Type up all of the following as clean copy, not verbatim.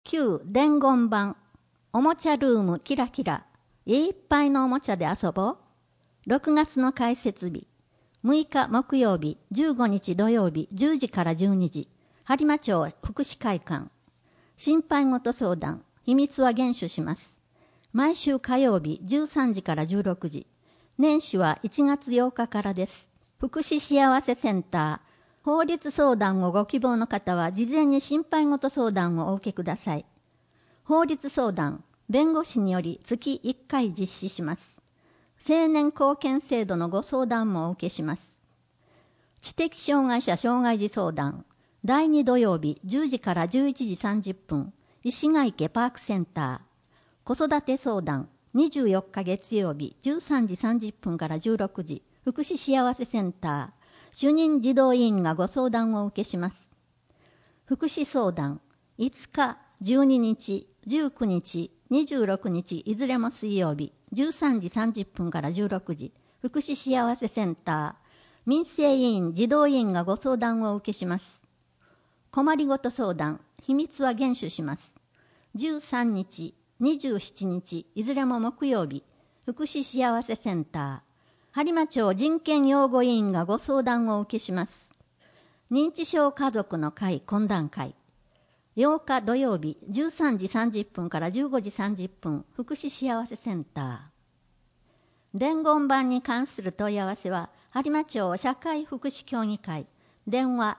旧伝言版おもちゃルームキラキラいっぱいのおもちゃで遊ぼう。6月の開設日6日木曜日15日土曜日10時から12時播磨町福祉会館。心配事相談秘密は厳守します。毎週火曜日13時から16時。年始は1月8日からです。福祉幸せセンター。法律相談をご希望の方は事前に心配事相談をお受けください。法律相談、弁護士により月1回実施します。青年貢献制度のご相談もお受けします。知的障害者障害児相談。第2土曜日10時から11時30分。石ヶ池パークセンター。子育て相談。24日月曜日13時30分から16時。福祉幸せセンター。主任児童委員がご相談をお受けします。福祉相談。5日、12日、19日、26日、いずれも水曜日、13時30分から16時、福祉幸せセンター。民生委員、児童委員がご相談をお受けします。困りごと相談、秘密は厳守します。13日、27日、いずれも木曜日、福祉幸せセンター。播磨町人権擁護委員がご相談をお受けします。認知症家族の会懇談会。8日土曜日13時30分から15時30分、福祉幸せセンター。伝言板に関する問い合わせは、播磨町社会福祉協議会。電話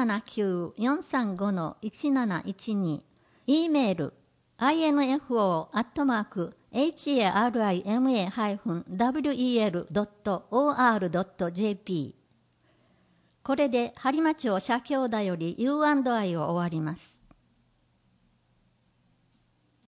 079-435-1712。E メール info@harima-wel.or.jp。これで播磨町社協だより U&I を終わります。